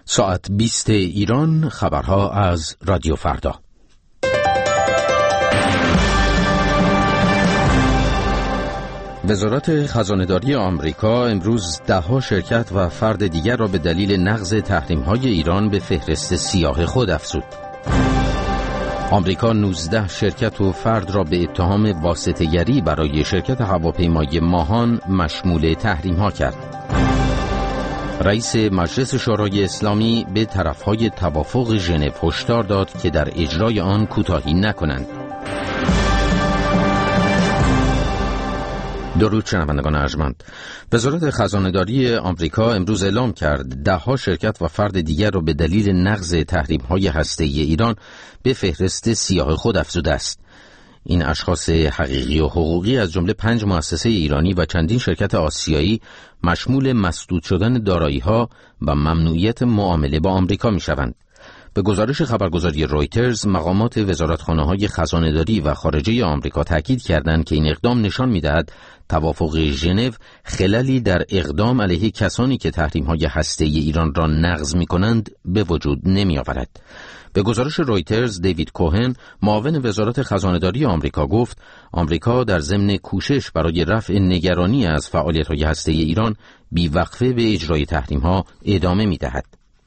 ساعت 20 ایران، خبرها از رادیو فردا. وزارت خزانه‌داری آمریکا امروز 10 شرکت و فرد دیگر را به دلیل نقض تحریم‌های ایران به فهرست سیاه خود افزود. آمریکا 19 شرکت و فرد را به اتهام واسطه‌گری برای شرکت هواپیمای ماهان مشمول تحریم‌ها کرد. رئیس مجلس شورای اسلامی به طرف‌های توافق ژنو هشدار داد که در اجرای آن کوتاهی نکنند. درود شنوندگان ارجمند. وزارت خزانه‌داری آمریکا امروز اعلام کرد 10 شرکت و فرد دیگر را به دلیل نقض تحریم‌های هسته‌ای ایران به فهرست سیاه خود افزوده است. این اشخاص حقیقی و حقوقی از جمله 5 مؤسسه ایرانی و چندین شرکت آسیایی مشمول مسدود شدن دارایی‌ها و ممنوعیت معامله با آمریکا می‌شوند. به گزارش خبرگزاری رویترز، مقامات وزارتخانه‌های خزانه‌داری و خارجه آمریکا تاکید کردند که این اقدام نشان می‌دهد توافق ژنو خللی در اقدام علیه کسانی که تحریم‌های هسته‌ای ایران را نقض می‌کنند به وجود نمی‌آورد. به گزارش رویترز، دیوید کوهن، معاون وزارت خزانه‌داری آمریکا گفت آمریکا در ضمن کوشش برای رفع نگرانی از فعالیت‌های هسته‌ای ایران بی‌وقفه به اجرای تحریم‌ها ادامه می‌دهد.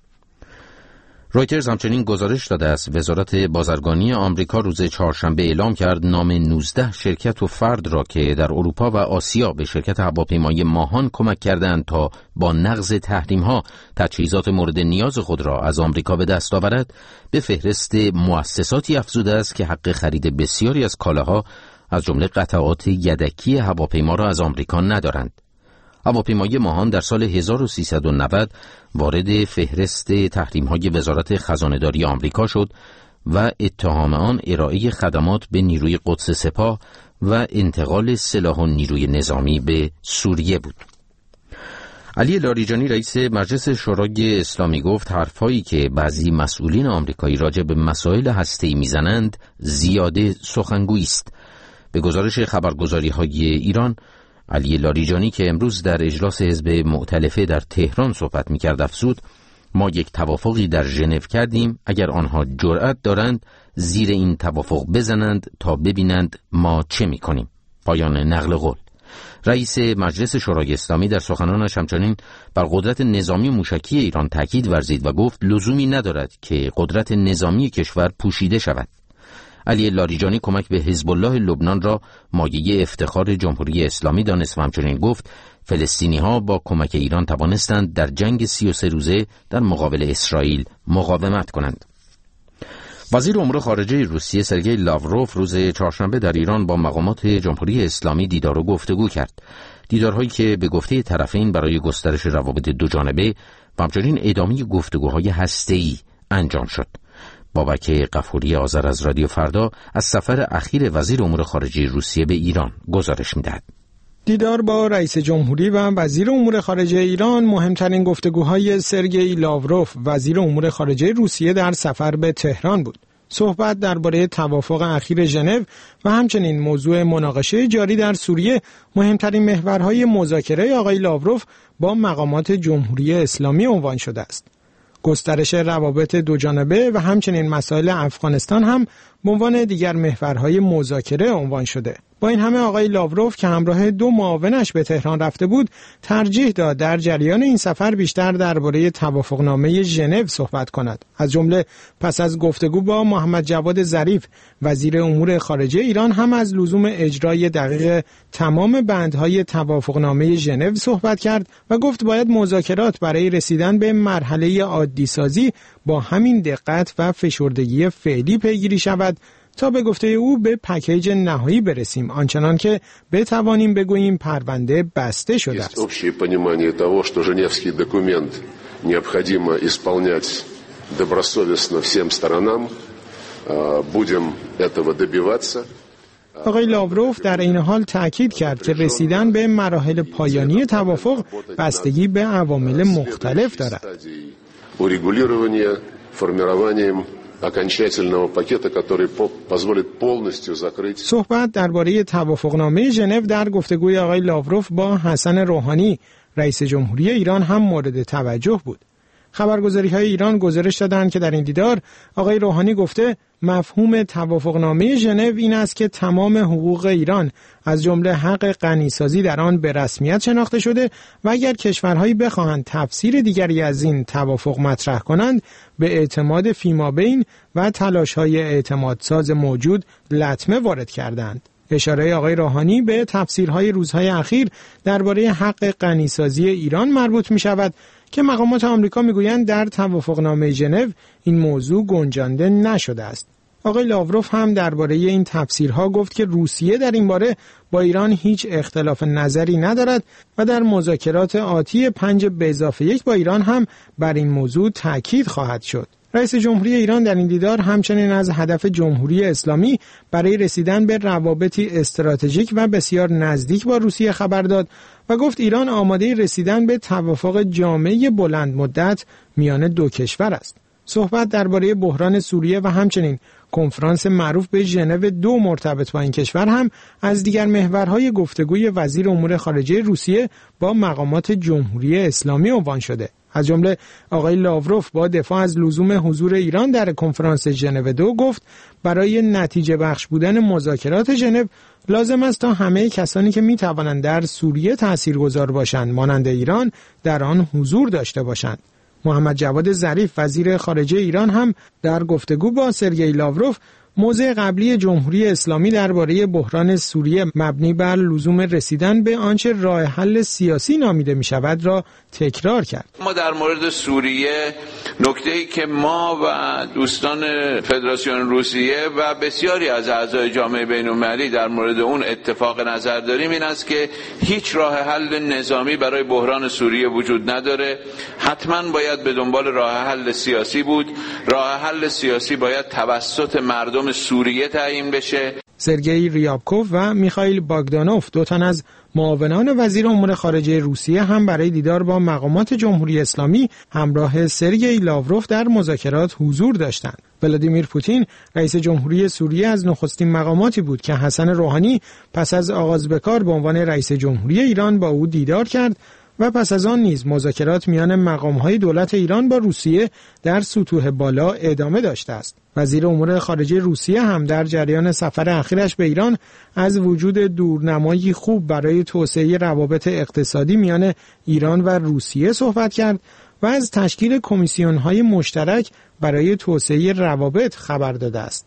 رویترز همچنین گزارش داده است وزارت بازرگانی آمریکا روز چهارشنبه اعلام کرد نام 19 شرکت و فرد را که در اروپا و آسیا به شرکت هواپیمای ماهان کمک کردند تا با نقض تحریم‌ها تجهیزات مورد نیاز خود را از آمریکا به دست آورد به فهرست مؤسساتی افزوده است که حق خرید بسیاری از کالاها از جمله قطعات یدکی هواپیما را از آمریکا ندارند. هواپیمای ماهان در سال 1390 وارد فهرست تحریم‌های وزارت خزانه‌داری آمریکا شد و اتهام آن ارائه خدمات به نیروی قدس سپاه و انتقال سلاح و نیروی نظامی به سوریه بود. علی لاریجانی رئیس مجلس شورای اسلامی گفت حرفایی که بعضی مسئولین آمریکایی راجع به مسائل هسته‌ای میزنند زیاده سخنگویی است. به گزارش خبرگزاری‌های ایران، علی لاریجانی که امروز در اجلاس حزب مؤتلفه در تهران صحبت می‌کرد افزود ما یک توافقی در ژنو کردیم، اگر آنها جرأت دارند زیر این توافق بزنند تا ببینند ما چه می‌کنیم. پایان نقل قول. رئیس مجلس شورای اسلامی در سخنانش همچنین بر قدرت نظامی موشکی ایران تاکید ورزید و گفت لزومی ندارد که قدرت نظامی کشور پوشیده شود. علی لاریجانی کمک به حزب الله لبنان را مایه افتخار جمهوری اسلامی دانست و همچنین گفت فلسطینی‌ها با کمک ایران توانستند در جنگ 33 روزه در مقابل اسرائیل مقاومت کنند. وزیر امور خارجه روسیه سرگئی لاوروف روز چهارشنبه در ایران با مقامات جمهوری اسلامی دیدار و گفتگو کرد. دیدارهایی که به گفته طرفین برای گسترش روابط دوجانبه و همچنین ادامه گفتگوهای هسته‌ای انجام شد. بابک غفوری آذر از رادیو فردا از سفر اخیر وزیر امور خارجه روسیه به ایران گزارش می‌دهد. دیدار با رئیس جمهوری و وزیر امور خارجه ایران مهمترین گفتگوهای سرگئی لاوروف وزیر امور خارجه روسیه در سفر به تهران بود. صحبت درباره توافق اخیر ژنو و همچنین موضوع مناقشه جاری در سوریه مهمترین محورهای مذاکره آقای لاوروف با مقامات جمهوری اسلامی عنوان شده است. گسترش روابط دوجانبه و همچنین مسائل افغانستان هم به عنوان دیگر محورهای مذاکره عنوان شده. با این همه آقای لاوروف که همراه 2 معاونش به تهران رفته بود، ترجیح داد در جریان این سفر بیشتر درباره توافقنامه ژنو صحبت کند. از جمله پس از گفتگو با محمد جواد ظریف وزیر امور خارجه ایران هم از لزوم اجرای دقیق تمام بندهای توافقنامه ژنو صحبت کرد و گفت باید مذاکرات برای رسیدن به مرحله عادی سازی با همین دقت و فشردگی فعلی پیگیری شود تا به گفته او به پکیج نهایی برسیم، آنچنان که بتوانیم بگوییم پرونده بسته شده است. общее понимание того, что Женевский документ необходимо исполнять добросовестно всем сторонам. Будем этого добиваться. آقای لاوروف در این حال تأکید کرد که رسیدن به مراحل پایانی توافق بستگی به عوامل مختلف دارد. урегулирование формированием окончательного пакета, который позволит полностью закрыть. صحبت درباره توافقنامه ژنو در گفتگوی آقای لاوروف با حسن روحانی رئیس جمهوری ایران هم مورد توجه بود. خبرگزاری‌های ایران گزارش دادند که در این دیدار آقای روحانی گفته مفهوم توافقنامه ژنو این است که تمام حقوق ایران از جمله حق غنیسازی در آن به رسمیت شناخته شده و اگر کشورهایی بخواهند تفسیر دیگری از این توافق مطرح کنند به اعتماد فیمابین و تلاش‌های اعتمادساز موجود لطمه وارد کردند. اشاره آقای روحانی به تفسیرهای روزهای اخیر درباره حق غنیسازی ایران مربوط می شود که مقامات آمریکا میگویند در توافقنامه ژنو این موضوع گنجانده نشده است. آقای لاوروف هم درباره این تفسیرها گفت که روسیه در این باره با ایران هیچ اختلاف نظری ندارد و در مذاکرات آتی 5+1 با ایران هم بر این موضوع تاکید خواهد شد. رئیس جمهوری ایران در این دیدار همچنین از هدف جمهوری اسلامی برای رسیدن به روابطی استراتژیک و بسیار نزدیک با روسیه خبر داد و گفت ایران آماده رسیدن به توافق جامع بلند مدت میان دو کشور است. صحبت درباره بحران سوریه و همچنین کنفرانس معروف به ژنو 2 مرتبط با این کشور هم از دیگر محورهای گفتگوی وزیر امور خارجه روسیه با مقامات جمهوری اسلامی عنوان شده. از جمله آقای لاوروف با دفاع از لزوم حضور ایران در کنفرانس ژنو 2 گفت برای نتیجه بخش بودن مذاکرات ژنو لازم است تا همه کسانی که می توانند در سوریه تاثیرگذار باشند مانند ایران در آن حضور داشته باشند. محمد جواد ظریف وزیر خارجه ایران هم در گفتگو با سرگئی لاوروف موضع قبلی جمهوری اسلامی درباره بحران سوریه مبنی بر لزوم رسیدن به آنچه راه حل سیاسی نامیده می شود را تکرار کرد. ما در مورد سوریه نکته‌ای که ما و دوستان فدراسیون روسیه و بسیاری از اعضای جامعه بین‌المللی در مورد اون اتفاق نظر داریم این است که هیچ راه حل نظامی برای بحران سوریه وجود نداره. حتما باید به دنبال راه حل سیاسی بود. راه حل سیاسی باید توسط مردم سوریه تعیین بشه. سرگئی ریابکوف و میخائیل باگدانوف 2 تن از معاونان وزیر امور خارجه روسیه هم برای دیدار با مقامات جمهوری اسلامی همراه سرگئی لاوروف در مذاکرات حضور داشتند. ولادیمیر پوتین رئیس جمهوری سوریه از نخستین مقاماتی بود که حسن روحانی پس از آغاز به کار به عنوان رئیس جمهوری ایران با او دیدار کرد و پس از آن نیز مذاکرات میان مقام‌های دولت ایران با روسیه در سطوح بالا ادامه داشته است. وزیر امور خارجه روسیه هم در جریان سفر اخیرش به ایران از وجود دورنمایی خوب برای توسعه روابط اقتصادی میان ایران و روسیه صحبت کرد و از تشکیل کمیسیون‌های مشترک برای توسعه روابط خبر داده است.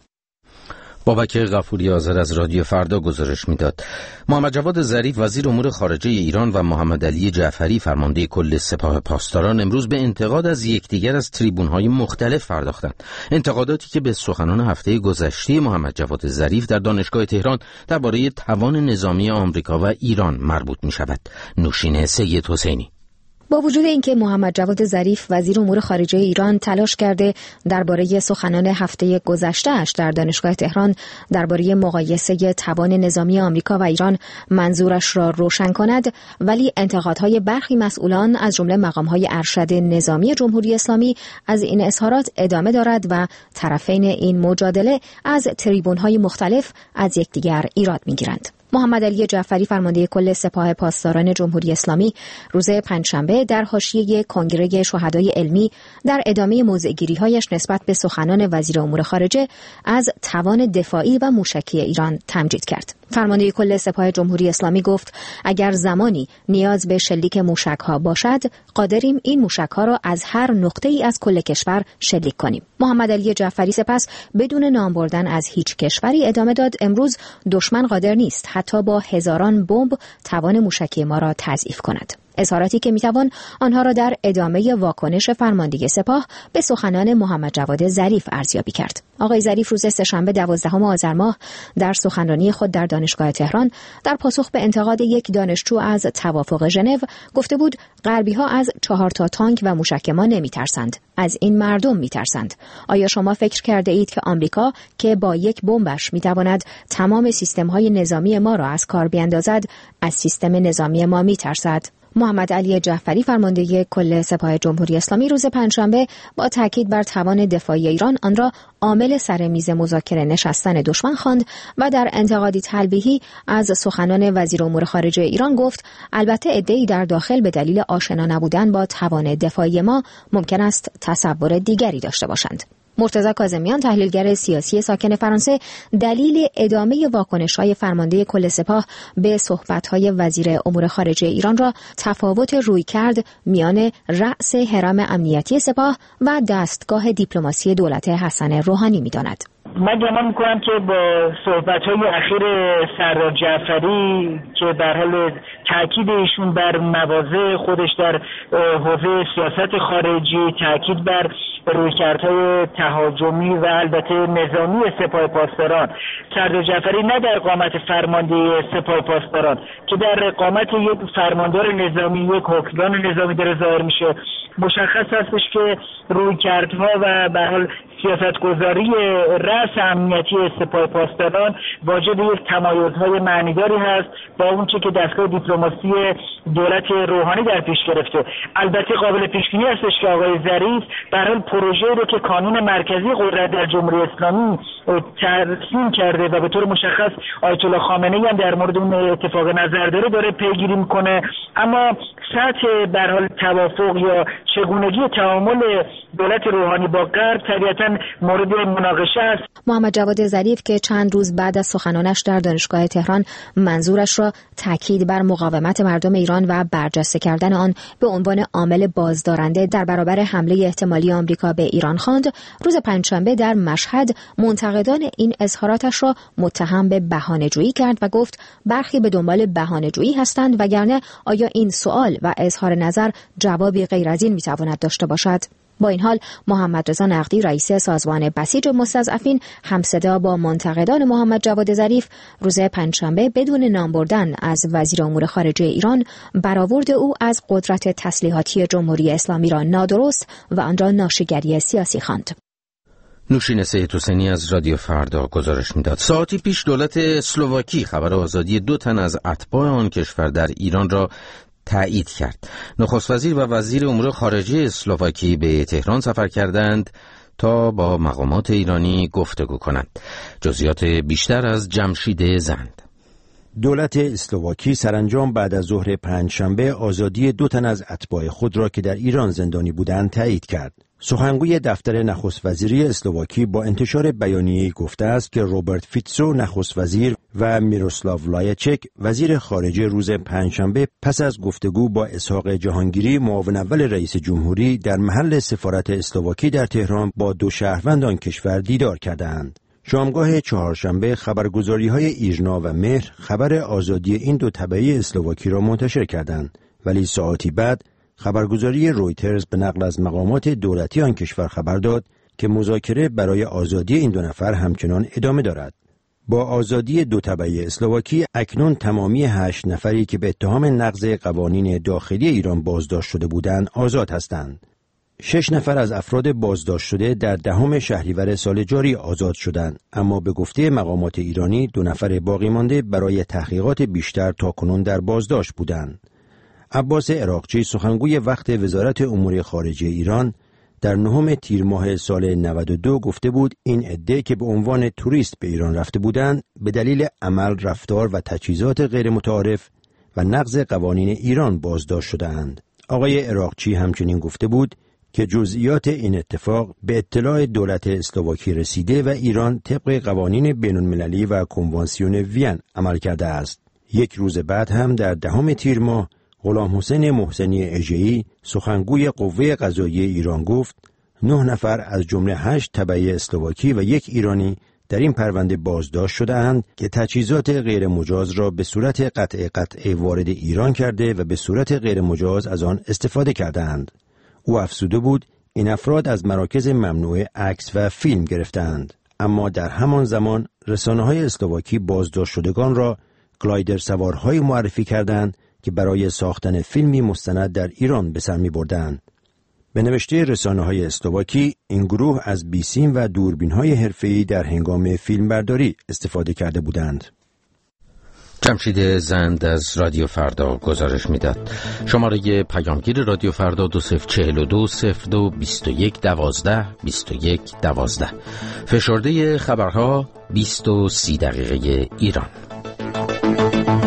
بابک غفوری آذر از رادیو فردا گزارش میداد. محمد جواد ظریف وزیر امور خارجه ایران و محمد علی جعفری فرمانده کل سپاه پاسداران امروز به انتقاد از یکدیگر از تریبون‌های مختلف پرداختند. انتقاداتی که به سخنان هفته گذشته محمد جواد ظریف در دانشگاه تهران درباره توان نظامی آمریکا و ایران مربوط می‌شود. نوشین سید حسینی. با وجود اینکه محمد جواد ظریف وزیر امور خارجه ایران تلاش کرده درباره سخنان هفته گذشته‌اش در دانشگاه تهران درباره مقایسه توان نظامی آمریکا و ایران منظورش را روشن کند، ولی انتقادهای برخی مسئولان از جمله مقام‌های ارشد نظامی جمهوری اسلامی از این اظهارات ادامه دارد و طرفین این مجادله از تریبون‌های مختلف از یکدیگر ایراد می‌گیرند. محمد علی جعفری فرمانده کل سپاه پاسداران جمهوری اسلامی روز پنجشنبه در حاشیه کنگره شهدای علمی در ادامه موضع‌گیری‌هایش نسبت به سخنان وزیر امور خارجه از توان دفاعی و موشکی ایران تمجید کرد. فرمانده کل سپاه جمهوری اسلامی گفت اگر زمانی نیاز به شلیک موشک‌ها باشد قادریم این موشک‌ها را از هر نقطه‌ای از کل کشور شلیک کنیم. محمد علی جعفری سپس بدون نام بردن از هیچ کشوری ادامه داد امروز دشمن قادر نیست حتی با هزاران بمب توان موشکی ما را تضعیف کند. اظهاراتی که میتوان آنها را در ادامه واکنش فرمانده سپاه به سخنان محمد جواد ظریف ارزیابی کرد. آقای ظریف روز سه‌شنبه 12 آذر ماه در سخنرانی خود در دانشگاه تهران در پاسخ به انتقاد یک دانشجو از توافق ژنو گفته بود غربی‌ها از 4 تا تانک و موشک ما نمیترسند، از این مردم میترسند. آیا شما فکر کرده اید که آمریکا که با یک بمبش میتواند تمام سیستم‌های نظامی ما را از کار بیاندازد از سیستم نظامی ما میترسد؟ محمد علی جعفری فرمانده کل سپاه جمهوری اسلامی روز پنجشنبه با تاکید بر توان دفاعی ایران آن را عامل سر میز مذاکره نشستن دشمن خواند و در انتقادی تلویحی از سخنان وزیر امور خارجه ایران گفت البته عده‌ای در داخل به دلیل آشنا نبودن با توان دفاعی ما ممکن است تصور دیگری داشته باشند. مرتضی کاظمیان تحلیلگر سیاسی ساکن فرانسه دلیل ادامه واکنش‌های فرمانده کل سپاه به صحبت‌های وزیر امور خارجه ایران را تفاوت رویکرد میان رأس هرم امنیتی سپاه و دستگاه دیپلماسی دولت حسن روحانی می‌داند. من گمان میکنم که با صحبت‌های اخیر سردار جعفری که در حال تاکید ایشون بر مواضع خودش در حوزه سیاست خارجی، تاکید بر رویکردهای تهاجمی و البته نظامی سپاه پاسداران، سردار جعفری نه در قامت فرمانده سپاه پاسداران که در قامت یک فرماندار نظامی، یک حکمران نظامی داره ظاهر میشه، مشخص هستش که رویکردها و به حال سیاستگذاری رأس امنیتی سپاه پاسداران واجد یک تمایزهای معنیداری هست با اون چه که دستگاه دیپلماسی دولت روحانی در پیش گرفته. البته قابل پیش‌بینی هستش که آقای ظریف به هر حال پروژه‌ای رو که کانون مرکزی قدرت در جمهوری اسلامی ترسیم کرده و به طور مشخص آیت الله خامنه‌ای هم در مورد اون اتفاق نظر داره پیگیری میکنه، اما سطح به هر حال توافق یا چگونگی تعامل دولت روحانی با غرب طبیعتاً مورد مناقشه است. محمد جواد ظریف که چند روز بعد از سخنانش در دانشگاه تهران منظورش را تاکید بر مقاومت مردم ایران و برجسته کردن آن به عنوان عامل بازدارنده در برابر حمله احتمالی آمریکا به ایران خواند، روز پنجشنبه در مشهد منتقدان این اظهاراتش را متهم به بهانه‌جویی کرد و گفت برخی به دنبال بهانه‌جویی هستند وگرنه آیا این سوال و اظهار نظر جوابی غیر از این میتواند داشته باشد؟ با این حال محمد رضا نقدی رئیس سازمان بسیج مستضعفین همصدا با منتقدان محمد جواد ظریف روز پنجشنبه بدون نام بردن از وزیر امور خارجه ایران برآورد او از قدرت تسلیحاتی جمهوری اسلامی را نادرست و آن را ناشیگری سیاسی خواند. نوشین سید حسینی از رادیو فردا گزارش میداد. ساعتی پیش دولت اسلواکی خبر آزادی 2 تن از اتباع آن کشور در ایران را تایید کرد. نخست وزیر و وزیر امور خارجه اسلواکی به تهران سفر کردند تا با مقامات ایرانی گفتگو کنند. جزئیات بیشتر از جمشید زند. دولت اسلواکی سرانجام بعد از ظهر پنجشنبه آزادی 2 تن از اتباع خود را که در ایران زندانی بودند تایید کرد. سخنگوی دفتر نخست وزیری اسلواکی با انتشار بیانیه‌ای گفته است که روبرت فیتسو نخست وزیر و میروسلاو لایچک وزیر خارجه روز پنجشنبه پس از گفتگو با اسحاق جهانگیری معاون اول رئیس جمهوری در محل سفارت اسلواکی در تهران با 2 شهروند آن کشور دیدار کردند. شامگاه چهارشنبه خبرگزاری‌های ایرنا و مهر خبر آزادی این 2 تبعی اسلواکی را منتشر کردند، ولی ساعتی بعد خبرگزاری رویترز به نقل از مقامات دولتی آن کشور خبر داد که مذاکره برای آزادی این 2 نفر همچنان ادامه دارد. با آزادی 2 تبعی اسلواکی اکنون تمامی 8 نفری که به اتهام نقض قوانین داخلی ایران بازداشت شده بودند آزاد هستند. 6 نفر از افراد بازداشت شده در 10 شهریور سال جاری آزاد شدند، اما به گفته مقامات ایرانی 2 نفر باقی مانده برای تحقیقات بیشتر تاکنون در بازداشت بودند. عباس عراقچی سخنگوی وقت وزارت امور خارجه ایران در 9 تیر ماه سال 92 گفته بود این عده که به عنوان توریست به ایران رفته بودند به دلیل عمل، رفتار و تجهیزات غیر متعارف و نقض قوانین ایران بازداشت شده‌اند. آقای عراقچی همچنین گفته بود که جزئیات این اتفاق به اطلاع دولت اسلواکی رسیده و ایران طبق قوانین بین‌المللی و کنوانسیون وین عمل کرده است. 1 روز بعد هم در 10 تیر ماه غلام حسین محسنی اژه‌ای سخنگوی قوه قضاییه ایران گفت 9 نفر از جمله 8 تبعی اسلواکی و 1 ایرانی در این پرونده بازداشت شده‌اند که تجهیزات غیر مجاز را به صورت قطعه وارد ایران کرده و به صورت غیر مجاز از آن استفاده کرده‌اند. او افزوده بود این افراد از مراکز ممنوع عکس و فیلم گرفتند، اما در همان زمان رسانه‌های اسلواکی بازداشت شدگان را گلایدر سوارهای معرفی کردند که برای ساختن فیلمی مستند در ایران به سر می‌بردند. به نوشته رسانه‌های اسلواکی این گروه از بیسیم و دوربین‌های حرفه‌ای در هنگام فیلمبرداری استفاده کرده بودند. جمشید زند از رادیو فردا گزارش میداد. شماره پیامگیر رادیو فردا 2042 02 21 12 21 12. فشرده خبرها 20 و 30 دقیقه ایران.